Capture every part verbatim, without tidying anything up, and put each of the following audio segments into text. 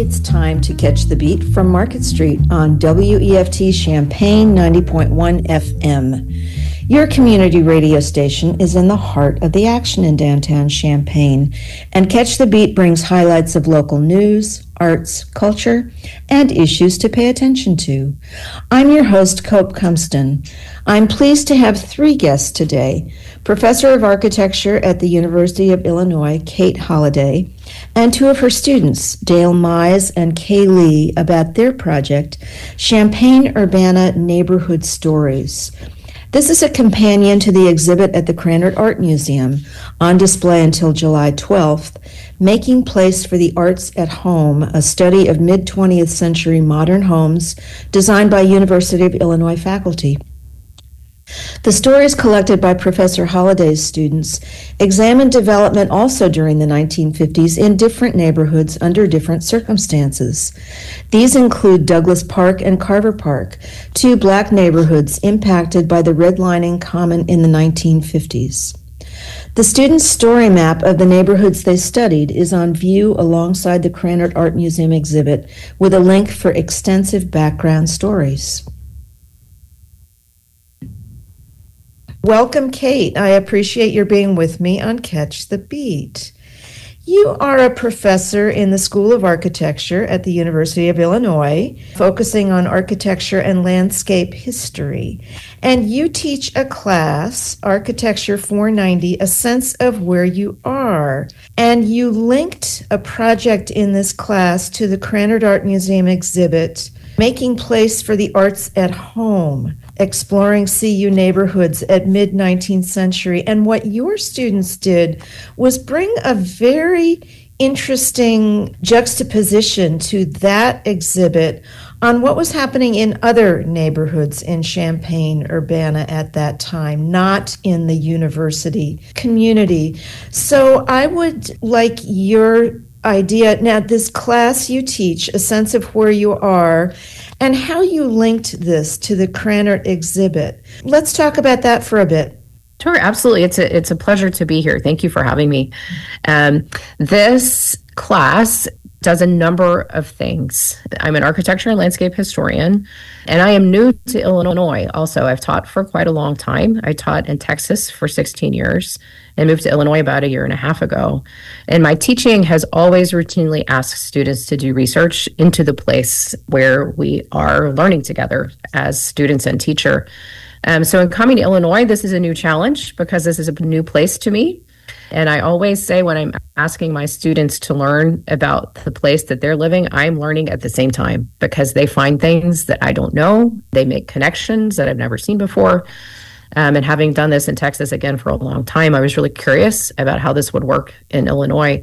It's time to catch the beat from Market Street on W E F T Champaign ninety point one F M. Your community radio station is in the heart of the action in downtown Champaign, and Catch the Beat brings highlights of local news, arts, culture, and issues to pay attention to. I'm your host, Cope Cumston. I'm pleased to have three guests today: Professor of Architecture at the University of Illinois, Kate Holliday, and two of her students, Dale Mize and Kay Lee, about their project, Champaign-Urbana Neighborhood Stories. This is a companion to the exhibit at the Krannert Art Museum, on display until July twelfth, Making Place for the Arts at Home, a study of mid-twentieth century modern homes designed by University of Illinois faculty. The stories collected by Professor Holliday's students examine development also during the nineteen fifties in different neighborhoods under different circumstances. These include Douglas Park and Carver Park, two black neighborhoods impacted by the redlining common in the nineteen fifties. The students' story map of the neighborhoods they studied is on view alongside the Krannert Art Museum exhibit, with a link for extensive background stories. Welcome, Kate. I appreciate your being with me on Catch the Beat. You are a professor in the School of Architecture at the University of Illinois, focusing on architecture and landscape history. And you teach a class, Architecture four ninety, A Sense of Where You Are. And you linked a project in this class to the Krannert Art Museum exhibit, Making Place for the Arts at Home, exploring C U neighborhoods at mid-nineteenth century. And what your students did was bring a very interesting juxtaposition to that exhibit on what was happening in other neighborhoods in Champaign-Urbana at that time, not in the university community. So I would like your idea. Now, this class you teach, A Sense of Where You Are, and how you linked this to the Krannert exhibit. Let's talk about that for a bit. Sure, absolutely. It's a it's a pleasure to be here. Thank you for having me. Um, this class does a number of things. I'm an architecture and landscape historian, and I am new to Illinois also. I've taught for quite a long time. I taught in Texas for sixteen years and moved to Illinois about a year and a half ago. And my teaching has always routinely asked students to do research into the place where we are learning together as students and teacher. Um, so in coming to Illinois, this is a new challenge because this is a new place to me. And I always say when I'm asking my students to learn about the place that they're living, I'm learning at the same time because they find things that I don't know. They make connections that I've never seen before. Um, and having done this in Texas again for a long time, I was really curious about how this would work in Illinois.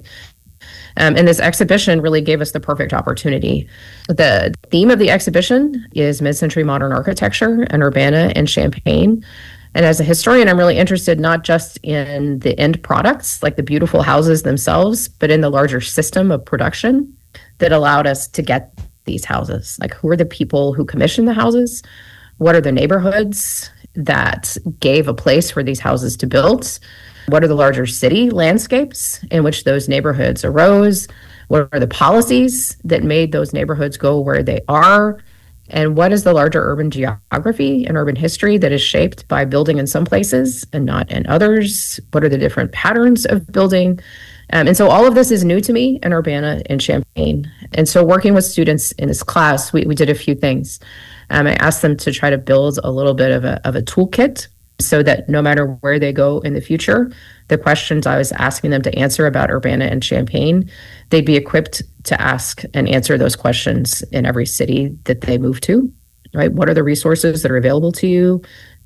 Um, and this exhibition really gave us the perfect opportunity. The theme of the exhibition is mid-century modern architecture in Urbana and Champaign. And as a historian, I'm really interested not just in the end products, like the beautiful houses themselves, but in the larger system of production that allowed us to get these houses. Like, who are the people who commissioned the houses? What are the neighborhoods that gave a place for these houses to build? What are the larger city landscapes in which those neighborhoods arose? What are the policies that made those neighborhoods go where they are? And what is the larger urban geography and urban history that is shaped by building in some places and not in others? What are the different patterns of building? Um, and so all of this is new to me in Urbana and Champaign. And so working with students in this class, we, we did a few things. Um, I asked them to try to build a little bit of a, of a toolkit so that no matter where they go in the future, the questions I was asking them to answer about Urbana and Champaign, they'd be equipped to ask and answer those questions in every city that they move to, right? What are the resources that are available to you?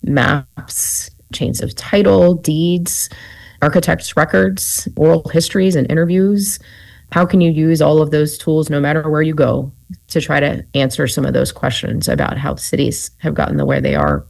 Maps, chains of title, deeds, architects' records, oral histories and interviews. How can you use all of those tools no matter where you go to try to answer some of those questions about how cities have gotten the way they are?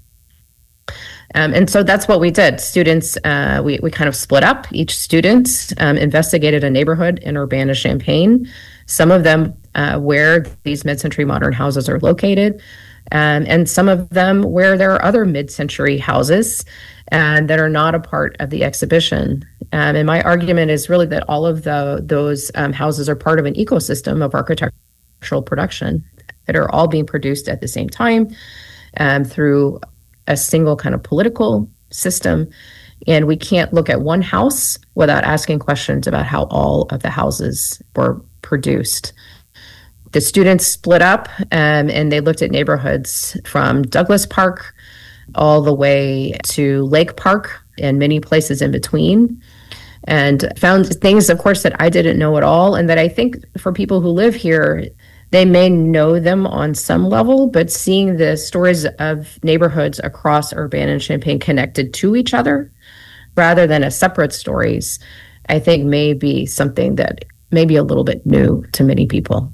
Um, and so that's what we did. Students, uh, we, we kind of split up. Each student um, investigated a neighborhood in Urbana, Champaign, some of them uh, where these mid-century modern houses are located, um, and some of them where there are other mid-century houses uh, that are not a part of the exhibition. Um, and my argument is really that all of the, those um, houses are part of an ecosystem of architectural architectural production that are all being produced at the same time um, through a single kind of political system. And we can't look at one house without asking questions about how all of the houses were produced. The students split up um, and they looked at neighborhoods from Douglas Park all the way to Lake Park and many places in between, and found things, of course, that I didn't know at all, and that I think for people who live here, they may know them on some level, but seeing the stories of neighborhoods across Urbana and Champaign connected to each other rather than as separate stories, I think may be something that may be a little bit new to many people.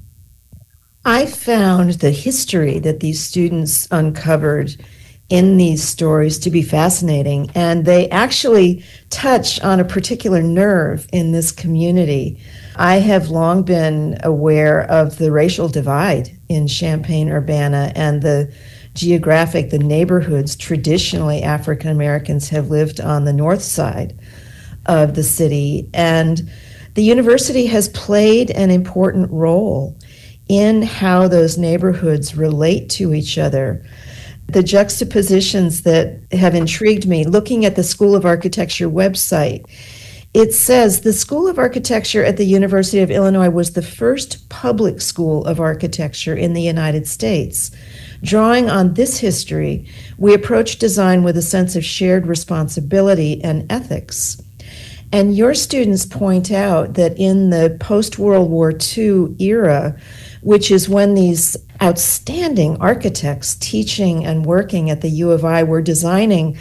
I found the history that these students uncovered in these stories to be fascinating, and they actually touch on a particular nerve in this community. I have long been aware of the racial divide in Champaign-Urbana and the geographic, the neighborhoods traditionally African Americans have lived on the north side of the city, and the university has played an important role in how those neighborhoods relate to each other. The juxtapositions that have intrigued me, looking at the School of Architecture website, it says the School of Architecture at the University of Illinois was the first public school of architecture in the United States. Drawing on this history, we approach design with a sense of shared responsibility and ethics. And your students point out that in the post-World War Two era, which is when these outstanding architects teaching and working at the U of I were designing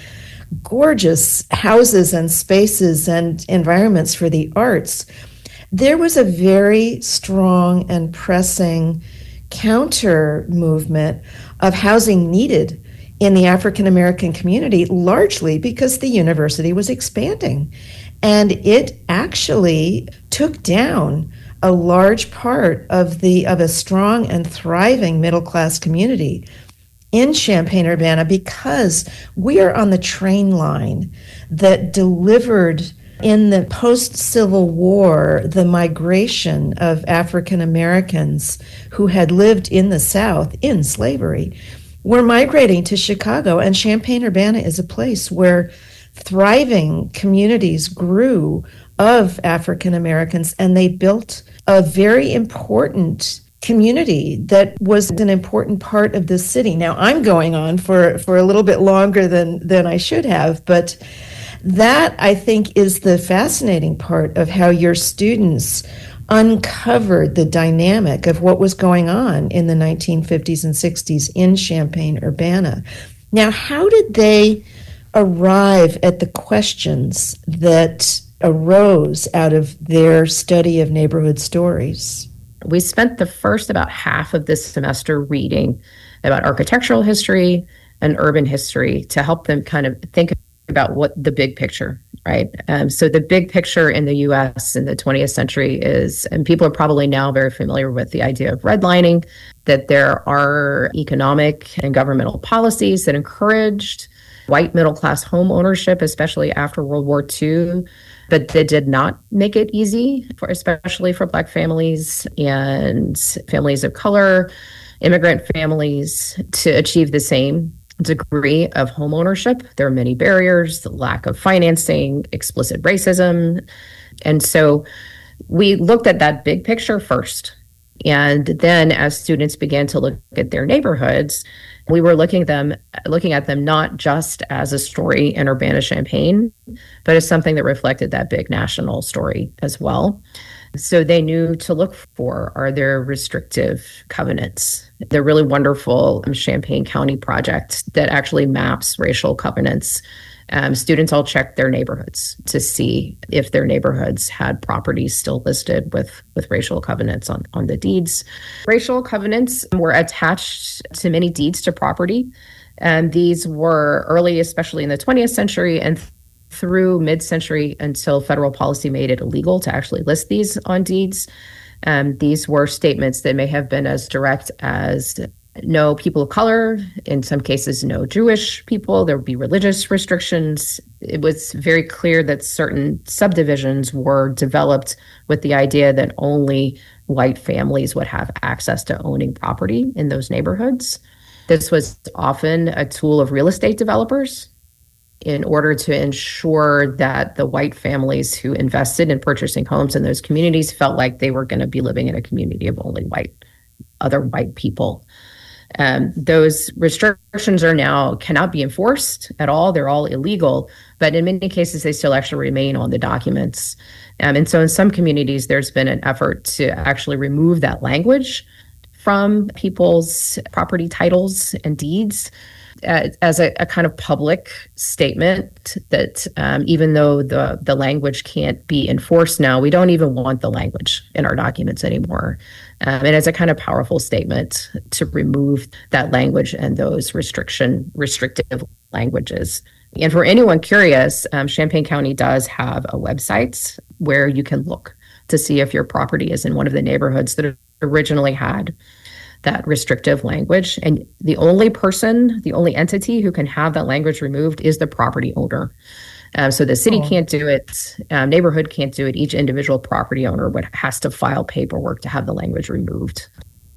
gorgeous houses and spaces and environments for the arts, there was a very strong and pressing counter movement of housing needed in the African American community, largely because the university was expanding. And it actually took down a large part of the of a strong and thriving middle-class community in Champaign-Urbana because we are on the train line that delivered in the post-Civil War the migration of African Americans who had lived in the South in slavery were migrating to Chicago, and Champaign-Urbana is a place where thriving communities grew of African Americans, and they built a very important community that was an important part of the city. Now, I'm going on for, for a little bit longer than, than I should have, but that, I think, is the fascinating part of how your students uncovered the dynamic of what was going on in the nineteen fifties and sixties in Champaign-Urbana. Now, how did they arrive at the questions that arose out of their study of neighborhood stories? We spent the first about half of this semester reading about architectural history and urban history to help them kind of think about what the big picture, right? Um, so the big picture in the U S in the twentieth century is, and people are probably now very familiar with the idea of redlining, that there are economic and governmental policies that encouraged white middle-class home ownership, especially after World War Two, but they did not make it easy, for especially for Black families and families of color, immigrant families, to achieve the same degree of home ownership. There are many barriers, the lack of financing, explicit racism. And so we looked at that big picture first. And then as students began to look at their neighborhoods, we were looking at them, looking at them not just as a story in Urbana-Champaign, but as something that reflected that big national story as well. So they knew to look for, are there restrictive covenants? The really wonderful Champaign County project that actually maps racial covenants. Um, students all checked their neighborhoods to see if their neighborhoods had properties still listed with, with racial covenants on, on the deeds. Racial covenants were attached to many deeds to property, and these were early, especially in the twentieth century, and through mid-century until federal policy made it illegal to actually list these on deeds. Um, these were statements that may have been as direct as no people of color, in some cases, no Jewish people. There would be religious restrictions. It was very clear that certain subdivisions were developed with the idea that only white families would have access to owning property in those neighborhoods. This was often a tool of real estate developers in order to ensure that the white families who invested in purchasing homes in those communities felt like they were going to be living in a community of only white, other white people. Um, those restrictions are now cannot be enforced at all. They're all illegal, but in many cases, they still actually remain on the documents. Um, and so in some communities, there's been an effort to actually remove that language from people's property titles and deeds uh, as a, a kind of public statement that um, even though the, the language can't be enforced now, we don't even want the language in our documents anymore. Um, and it's a kind of powerful statement to remove that language and those restriction restrictive languages. And for anyone curious, um, Champaign County does have a website where you can look to see if your property is in one of the neighborhoods that originally had that restrictive language. And the only person, the only entity who can have that language removed is the property owner. Um, so the city oh. can't do it, um, neighborhood can't do it. Each individual property owner would has to file paperwork to have the language removed.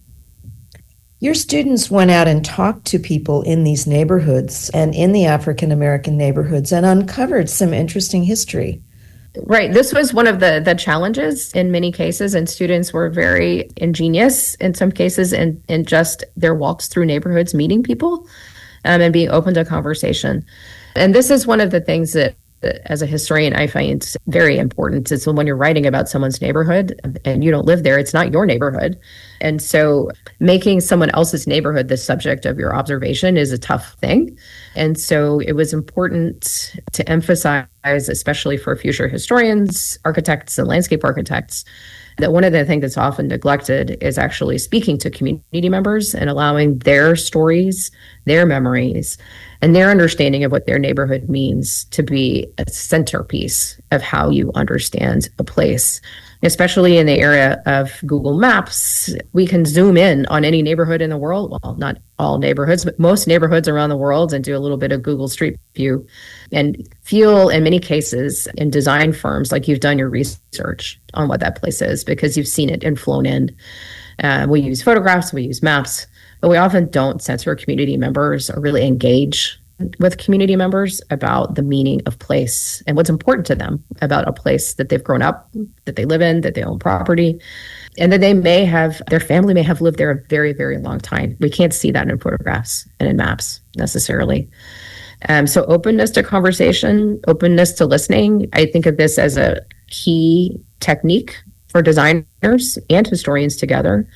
Your students went out and talked to people in these neighborhoods and in the African American neighborhoods and uncovered some interesting history. Right. This was one of the the challenges in many cases, and students were very ingenious in some cases in, in just their walks through neighborhoods, meeting people um, and being open to conversation. And this is one of the things that, as a historian, I find very important. Is when you're writing about someone's neighborhood and you don't live there, it's not your neighborhood. And so making someone else's neighborhood the subject of your observation is a tough thing. And so it was important to emphasize, especially for future historians, architects, and landscape architects, that one of the things that's often neglected is actually speaking to community members and allowing their stories, their memories, and their understanding of what their neighborhood means to be a centerpiece of how you understand a place. Especially in the era of Google Maps, we can zoom in on any neighborhood in the world. Well, not all neighborhoods, but most neighborhoods around the world, and do a little bit of Google Street View and feel, in many cases, in design firms, like you've done your research on what that place is because you've seen it and flown in. Uh, we use photographs, we use maps, but we often don't censor community members or really engage with community members about the meaning of place and what's important to them about a place that they've grown up, that they live in, that they own property, and that they may have, their family may have lived there a very, very long time. We can't see that in photographs and in maps necessarily. Um, so openness to conversation, openness to listening, I think of this as a key technique for designers and historians together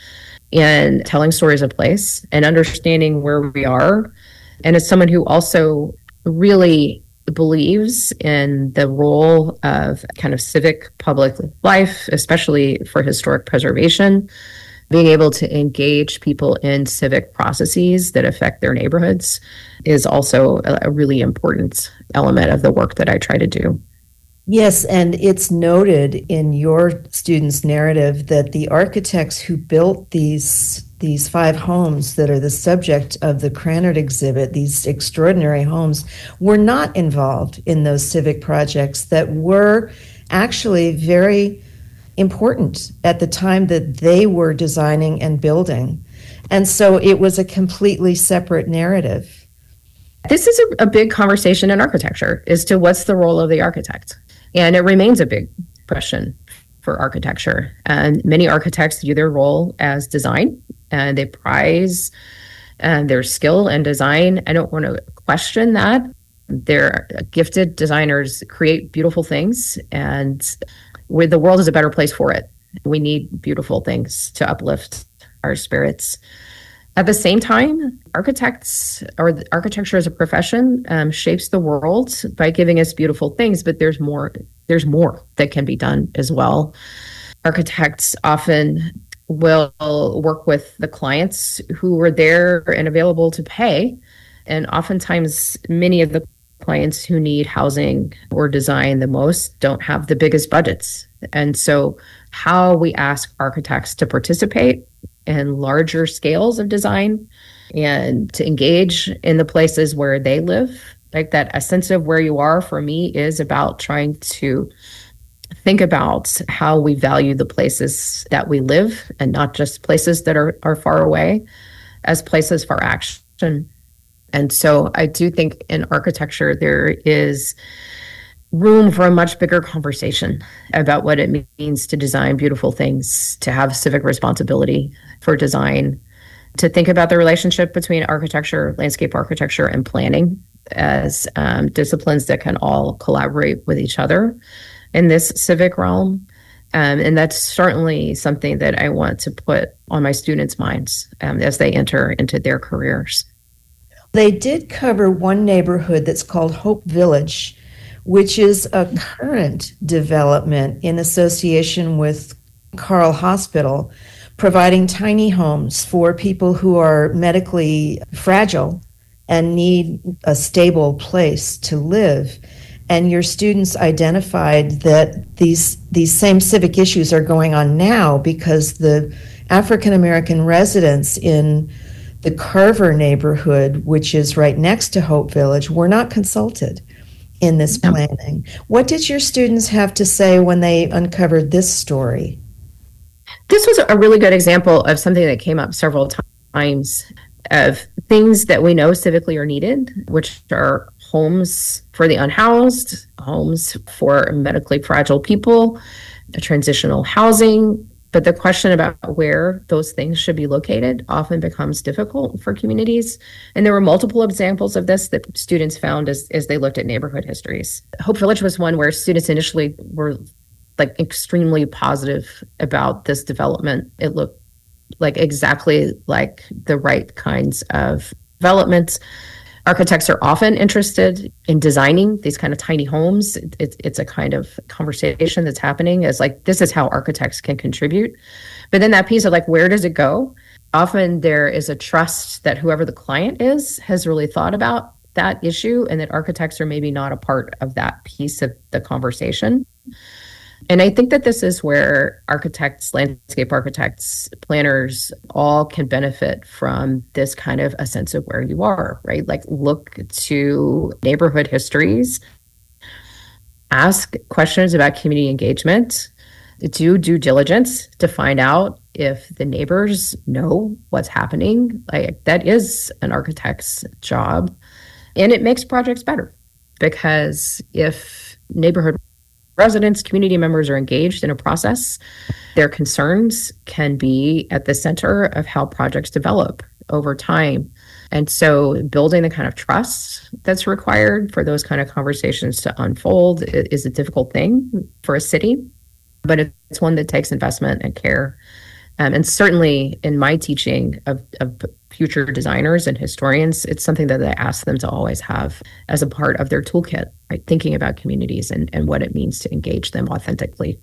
in telling stories of place and understanding where we are. And as someone who also really believes in the role of kind of civic public life, especially for historic preservation, being able to engage people in civic processes that affect their neighborhoods is also a, a really important element of the work that I try to do. Yes, and it's noted in your students' narrative that the architects who built these these five homes that are the subject of the Krannert exhibit, these extraordinary homes, were not involved in those civic projects that were actually very important at the time that they were designing and building. And so it was a completely separate narrative. This is a, a big conversation in architecture as to what's the role of the architect. And it remains a big question for architecture. And many architects view their role as design, and they prize uh, their skill and design. I don't want to question that. They're gifted designers, create beautiful things, and where the world is a better place for it. We need beautiful things to uplift our spirits. At the same time, architects or the architecture as a profession um, shapes the world by giving us beautiful things, but there's more. There's more that can be done as well. Architects often will work with the clients who are there and available to pay, and oftentimes many of the clients who need housing or design the most don't have the biggest budgets. And so how we ask architects to participate in larger scales of design and to engage in the places where they live. Like that, a sense of where you are for me is about trying to think about how we value the places that we live and not just places that are, are far away as places for action. And so I do think in architecture, there is room for a much bigger conversation about what it means to design beautiful things, to have civic responsibility for design, to think about the relationship between architecture, landscape architecture, and planning as um, disciplines that can all collaborate with each other in this civic realm. Um, and that's certainly something that I want to put on my students' minds um, as they enter into their careers. They did cover one neighborhood that's called Hope Village, which is a current development in association with Carle Hospital, providing tiny homes for people who are medically fragile and need a stable place to live. And your students identified that these these same civic issues are going on now because the African American residents in the Carver neighborhood, which is right next to Hope Village, were not consulted in this planning. What did your students have to say when they uncovered this story? This was a really good example of something that came up several times of things that we know civically are needed, which are homes for the unhoused, homes for medically fragile people, transitional housing. But the question about where those things should be located often becomes difficult for communities. And there were multiple examples of this that students found as, as they looked at neighborhood histories. Hope Village was one where students initially were like extremely positive about this development. It looked like exactly like the right kinds of developments. Architects are often interested in designing these kind of tiny homes. It's it's a kind of conversation that's happening as like, this is how architects can contribute. But then that piece of like, where does it go? Often there is a trust that whoever the client is has really thought about that issue and that architects are maybe not a part of that piece of the conversation. And I think that this is where architects, landscape architects, planners all can benefit from this kind of a sense of where you are, right? Like look to neighborhood histories, ask questions about community engagement, do due diligence to find out if the neighbors know what's happening. Like that is an architect's job. And it makes projects better because if neighborhood residents, community members are engaged in a process, their concerns can be at the center of how projects develop over time. And so building the kind of trust that's required for those kind of conversations to unfold is a difficult thing for a city, but it's one that takes investment and care. Um, and certainly in my teaching of, of future designers and historians, it's something that I ask them to always have as a part of their toolkit, right? Thinking about communities and, and what it means to engage them authentically.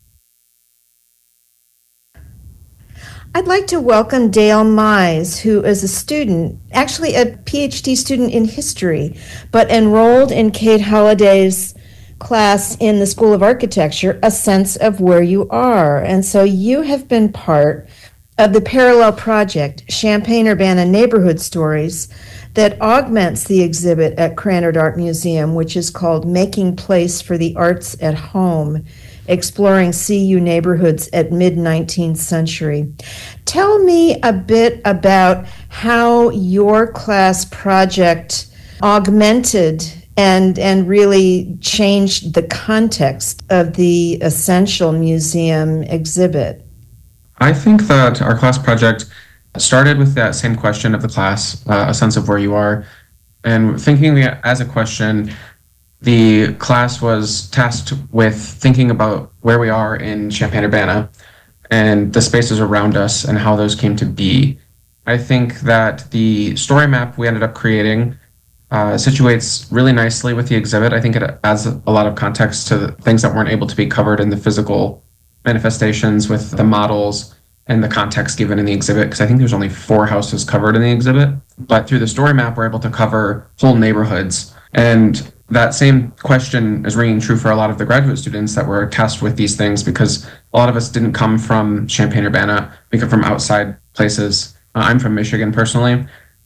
I'd like to welcome Dale Mize, who is a student, actually a PhD student in history, but enrolled in Kate Holliday's class in the School of Architecture, A Sense of Where You Are. And so you have been part of the parallel project, Champaign-Urbana Neighborhood Stories, that augments the exhibit at Krannert Art Museum, which is called Making Place for the Arts at Home, Exploring C U Neighborhoods at Mid-nineteenth Century. Tell me a bit about how your class project augmented and and really changed the context of the Essential Museum exhibit. I think that our class project started with that same question of the class, uh, a sense of where you are. And thinking as a question, the class was tasked with thinking about where we are in Champaign-Urbana and the spaces around us and how those came to be. I think that the story map we ended up creating uh, situates really nicely with the exhibit. I think it adds a lot of context to the things that weren't able to be covered in the physical manifestations with the models and the context given in the exhibit, because I think there's only four houses covered in the exhibit. But through the story map, we're able to cover whole neighborhoods. And that same question is ringing true for a lot of the graduate students that were tasked with these things, because a lot of us didn't come from Champaign-Urbana. We come from outside places. Uh, I'm from Michigan personally.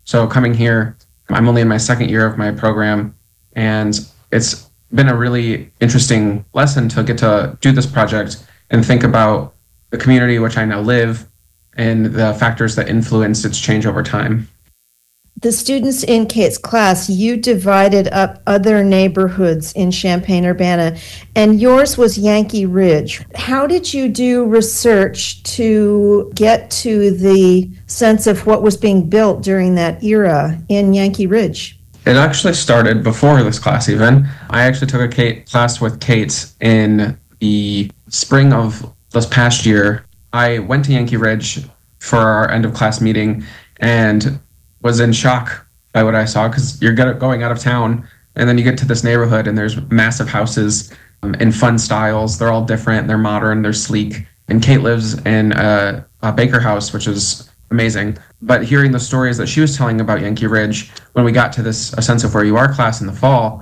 So coming here, I'm only in my second year of my program, and it's been a really interesting lesson to get to do this project and think about the community in which I now live and the factors that influenced its change over time. The students in Kate's class, you divided up other neighborhoods in Champaign-Urbana, and yours was Yankee Ridge. How did you do research to get to the sense of what was being built during that era in Yankee Ridge? It actually started before this class even. I actually took a Kate class with Kate in the spring of this past year. I went to Yankee Ridge for our end of class meeting and was in shock by what I saw, because you're going out of town and then you get to this neighborhood and there's massive houses um, in fun styles. They're all different. They're modern. They're sleek. And Kate lives in a, a Baker house, which is amazing. But hearing the stories that she was telling about Yankee Ridge, when we got to this A Sense of Where You Are class in the fall,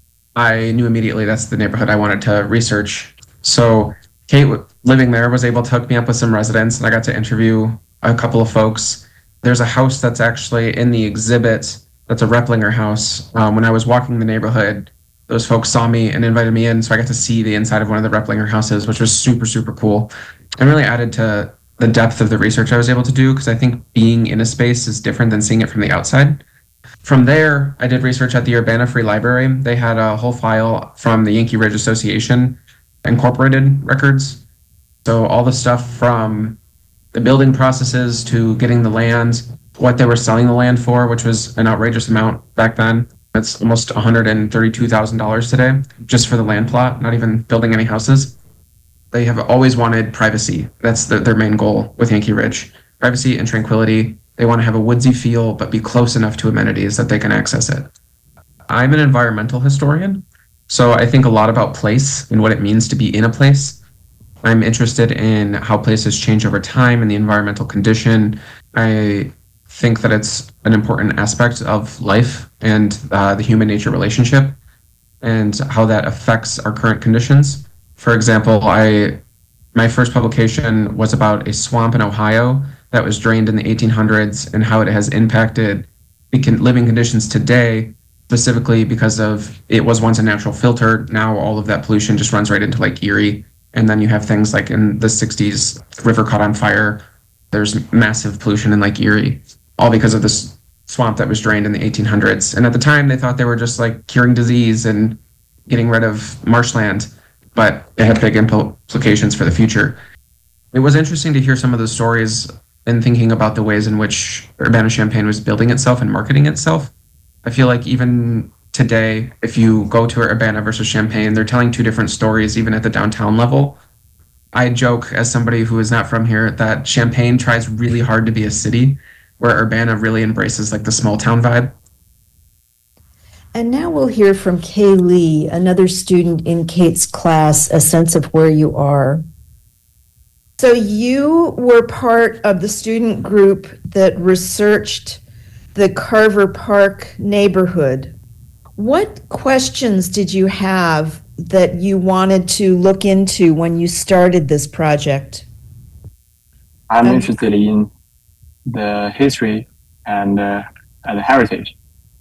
I knew immediately that's the neighborhood I wanted to research. So Kate, living there, was able to hook me up with some residents, and I got to interview a couple of folks. There's a house that's actually in the exhibit that's a Replinger house. Um, when I was walking the neighborhood, those folks saw me and invited me in, so I got to see the inside of one of the Replinger houses, which was super, super cool, and really added to the depth of the research I was able to do, because I think being in a space is different than seeing it from the outside. From there, I did research at the Urbana Free Library. They had a whole file from the Yankee Ridge Association Incorporated records. So all the stuff from the building processes to getting the land, what they were selling the land for, which was an outrageous amount back then. It's almost one hundred thirty-two thousand dollars today, just for the land plot, not even building any houses. They have always wanted privacy. That's the, their main goal with Yankee Ridge. Privacy and tranquility. They want to have a woodsy feel, but be close enough to amenities that they can access it. I'm an environmental historian, so I think a lot about place and what it means to be in a place. I'm interested in how places change over time and the environmental condition. I think that it's an important aspect of life and uh, the human-nature relationship and how that affects our current conditions. For example, I my first publication was about a swamp in Ohio that was drained in the eighteen hundreds and how it has impacted living conditions today, specifically because of it was once a natural filter. Now all of that pollution just runs right into Lake Erie. And then you have things like in the sixties, the river caught on fire. There's massive pollution in Lake Erie, all because of this swamp that was drained in the eighteen hundreds. And at the time, they thought they were just like curing disease and getting rid of marshland, but it had big implications for the future. It was interesting to hear some of the stories and thinking about the ways in which Urbana-Champaign was building itself and marketing itself. I feel like even today, if you go to Urbana versus Champaign, they're telling two different stories, even at the downtown level. I joke, as somebody who is not from here, that Champaign tries really hard to be a city, where Urbana really embraces like the small town vibe. And now we'll hear from Kay Lee, another student in Kate's class, A Sense of Where You Are. So you were part of the student group that researched the Carver Park neighborhood. What questions did you have that you wanted to look into when you started this project? I'm Um, interested in the history and, uh, and the heritage.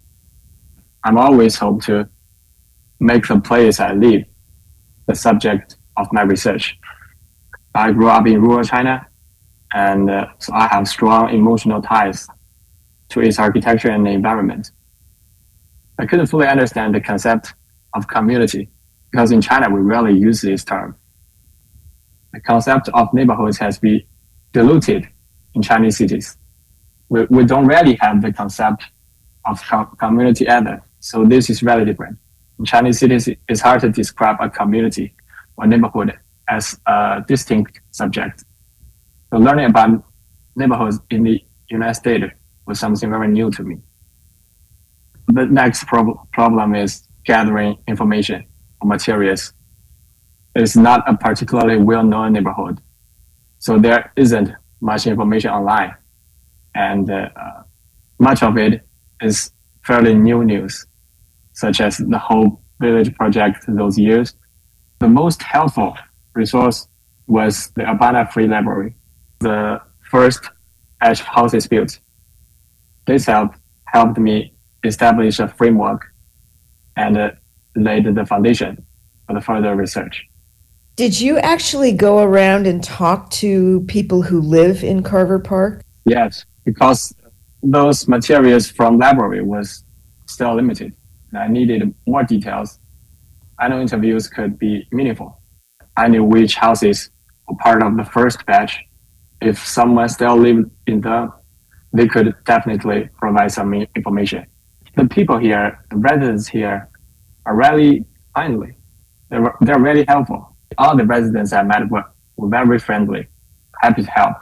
I'm always hope to make the place I live the subject of my research. I grew up in rural China, and uh, so I have strong emotional ties to its architecture and the environment. I couldn't fully understand the concept of community because in China we rarely use this term. The concept of neighborhoods has been diluted in Chinese cities. We, we don't really have the concept of com- community either, so this is very different. In Chinese cities, it's hard to describe a community or neighborhood as a distinct subject. So learning about neighborhoods in the United States was something very new to me. The next prob- problem is gathering information or materials. It's not a particularly well-known neighborhood, so there isn't much information online, and uh, much of it is fairly new news, such as the whole village project those years. The most helpful resource was the Urbana Free Library, the first edge houses built. This helped helped me establish a framework and uh, laid the foundation for the further research. Did you actually go around and talk to people who live in Carver Park? Yes, because those materials from library was still limited. I needed more details. I know interviews could be meaningful. I knew which houses were part of the first batch. If someone still lived in them, they could definitely provide some information. The people here, the residents here, are really kindly. They're, they're really helpful. All the residents I met were, were very friendly, happy to help.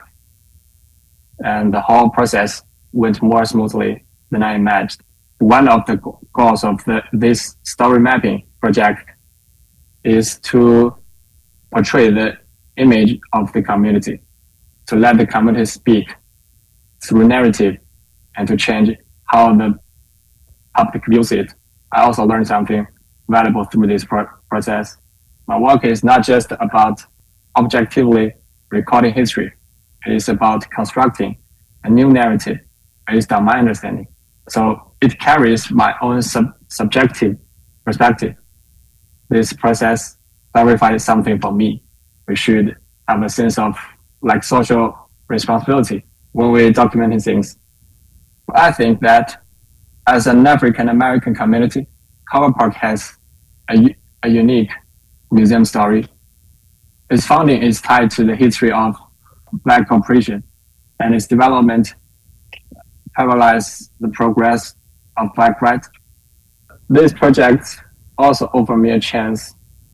And the whole process went more smoothly than I imagined. One of the goals of the, this story mapping project is to portray the image of the community, to let the community speak through narrative and to change how the public views it. I also learned something valuable through this pro- process. My work is not just about objectively recording history. It is about constructing a new narrative based on my understanding. So it carries my own sub- subjective perspective. This process clarified something for me. We should have a sense of like social responsibility when we're documenting things. I think that as an African American community, Carver Park has a, a unique museum story. Its founding is tied to the history of Black cooperation, and its development parallels the progress of Black rights. This project also offered me a chance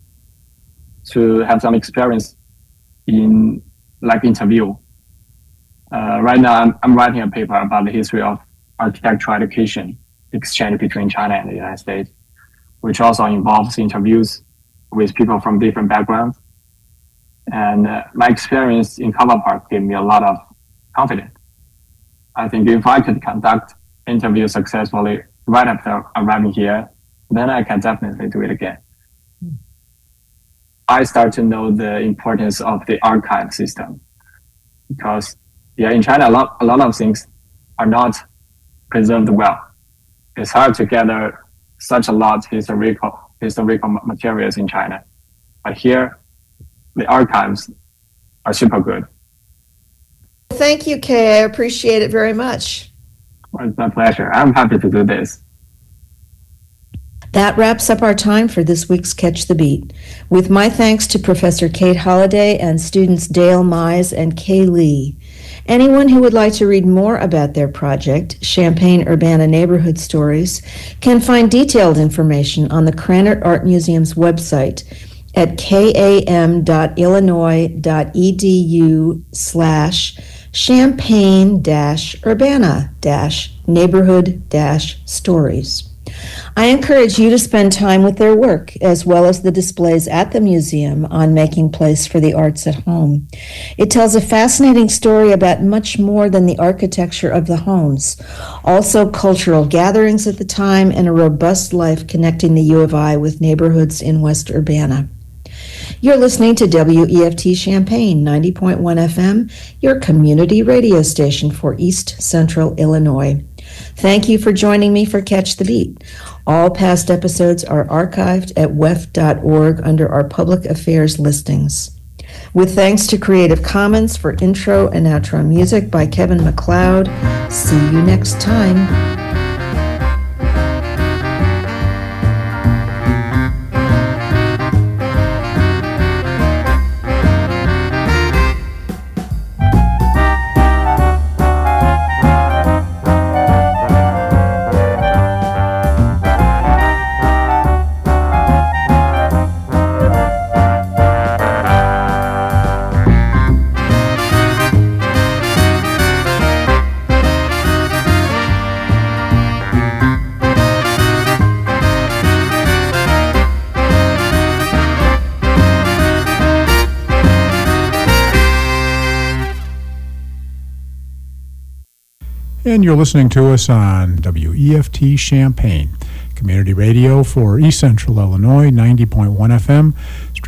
to have some experience in like interview. Uh, right now, I'm, I'm writing a paper about the history of architectural education exchange between China and the United States, which also involves interviews with people from different backgrounds. And uh, my experience in Carver Park gave me a lot of confidence. I think if I could conduct interviews successfully right after arriving here, then I can definitely do it again. Mm. I start to know the importance of the archive system because, yeah, in China, a lot, a lot of things are not preserved well. It's hard to gather such a lot of historical, historical materials in China. But here, the archives are super good. Thank you, Kay. I appreciate it very much. Well, it's my pleasure. I'm happy to do this. That wraps up our time for this week's Catch the Beat. With my thanks to Professor Kate Holliday and students Dale Mize and Kay Lee. Anyone who would like to read more about their project, Champaign-Urbana Neighborhood Stories, can find detailed information on the Krannert Art Museum's website at kam.illinois.edu slash champaign-urbana-neighborhood-stories. I encourage you to spend time with their work, as well as the displays at the museum on making place for the arts at home. It tells a fascinating story about much more than the architecture of the homes, also cultural gatherings at the time and a robust life connecting the U of I with neighborhoods in West Urbana. You're listening to W E F T Champaign ninety point one F M, your community radio station for East Central Illinois. Thank you for joining me for Catch the Beat. All past episodes are archived at W E F dot org under our public affairs listings. With thanks to Creative Commons for intro and outro music by Kevin MacLeod. See you next time. And you're listening to us on W E F T Champaign, community radio for East Central Illinois, ninety point one F M.